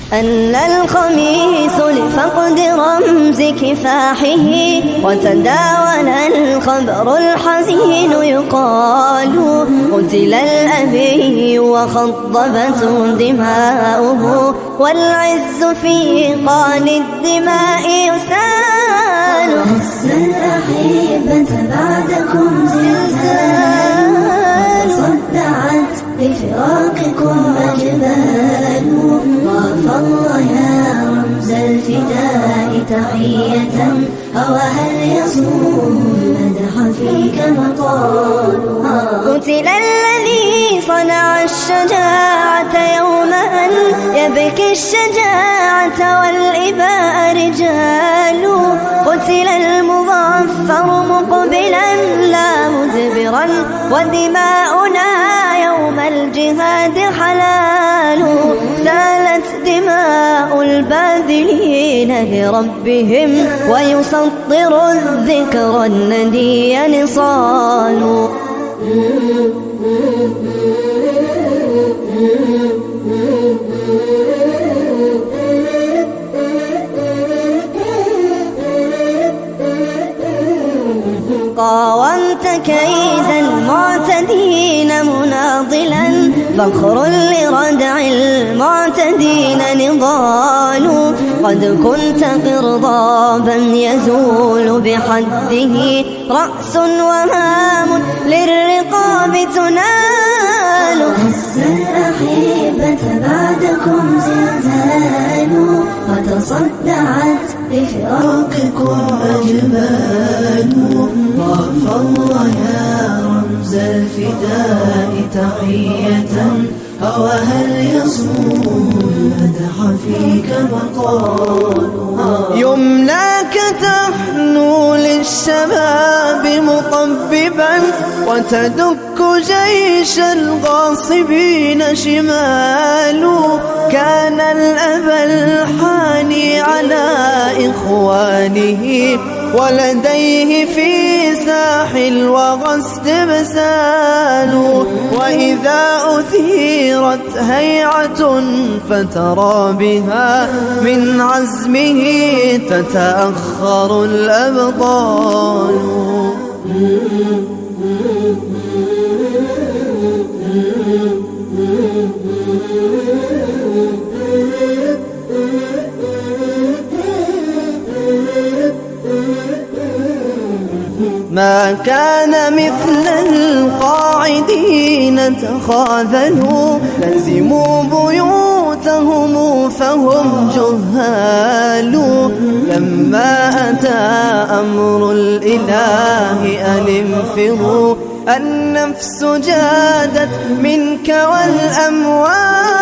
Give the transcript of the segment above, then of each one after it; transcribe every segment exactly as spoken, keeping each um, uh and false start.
أن الخميس لفقد رمز كفاحه وتداول الخبر الحزين يقال قتل الأبي وخضبته دماؤه والعز في قان الدماء يسال. هز الأحبة بعدكم زلزال صدعت بفراقكم أجبال طاف الله يا رمز الفداء تحية وهل يصوم المدح فيك مقال. قتل الذي صنع الشجاعة يوم أن يبكي الشجاعة والإباء رجال قتل المظفر مقبلا لا مدبرا ودماؤنا يوم الجهاد حلال سالت دماء الباذلين لربهم ويسطر الذكر الندي نصال. قاومت كيد المعتدين مناضلا فخر لردع المعتدين نضال قد كنت قرضابا يزول بحده رأس وهام للرقاب تنال. هز الأحبة بعدكم زلزال وتصدعت بفراقكم أجبال طاف الله يا رمز الفداء تحية وهل يصوم المدح فيك مقال. يمناك تحنو للشباب مطببا وتدك جيش الغاصبين شمال كان الأبى الحاني على إخوانه ولديه في ساح الوغى استبسال وإذا أثيرت هيعة فترى بها من عزمه تتأخر الأبطال. ما كان مثل القاعدين تخاذلوا لزموا بيوتهم فهم جهال لما أتى أمر الإله أن انفروا النفس جادت منك والأموال.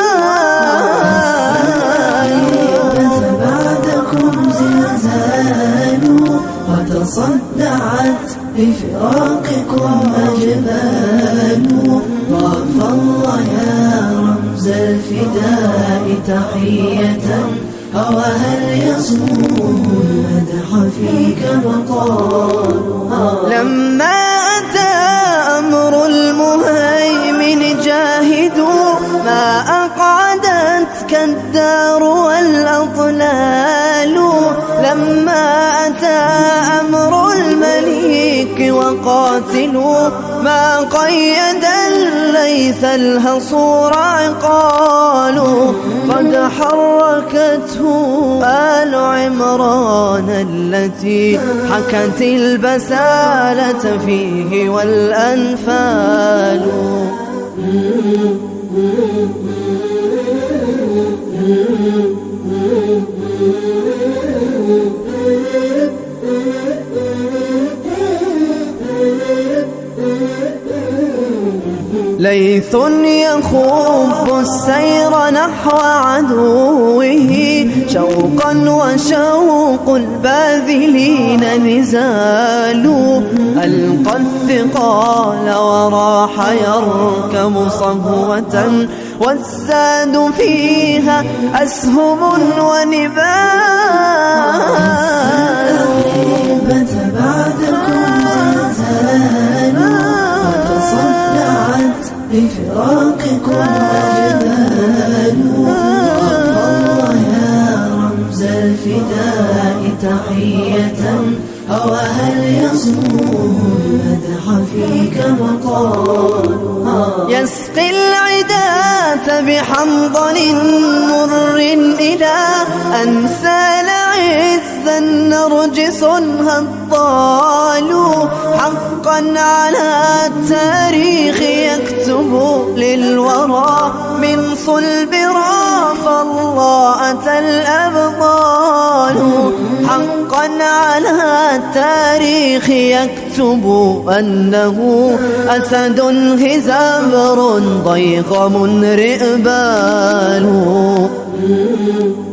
بعدكم زلزال وتصدعت بفراقكم أجبال طاف الله يا رمز الفداء تحية وهل يصوم المدح فيك مقال. لما أتى أمر المهيمن جاهدوا ما أقعدتك الدار والأضلال لما أتى أمر المليك وقاتلوا ما قيد الليث الهصور عقال قد حركته آل عمران التي حكت البسالة فيه والأنفال. ليث يخوض السير نحو عدوه شوقا وشوق الباذلين نزال ألقى الثقال وراح يركب صهوة والزاد فيها أسهم ونبال. بفراقكم أجبال طاف الله تحية أو هل يصمو المدح فيك مقال يسقي العداة بحنظل مر إلى أن سال عزا نرجس هطال حقا على التاريخ يكتب للورى من صلب رافى الله أتى الأبطال حقا على التاريخ يكتب أنه أسد هزابر ضيغم رئبال